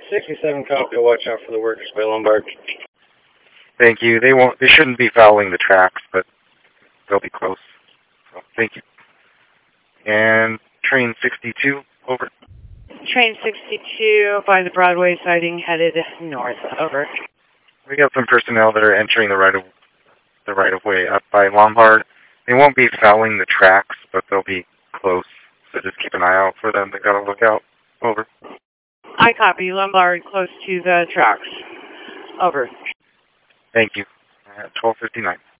67 copy. Watch out for the workers by Lombard. Thank you. They shouldn't be fouling the tracks, but they'll be close. So, thank you. And train 62, over. Train 62 by the Broadway siding headed north, over. We got some personnel that are entering the right of way up by Lombard. They won't be fouling the tracks, but they'll be close. So just keep an eye out for them. They gotta look out. Over. I copy. Lombard close to the tracks. Over. Thank you. 12:59.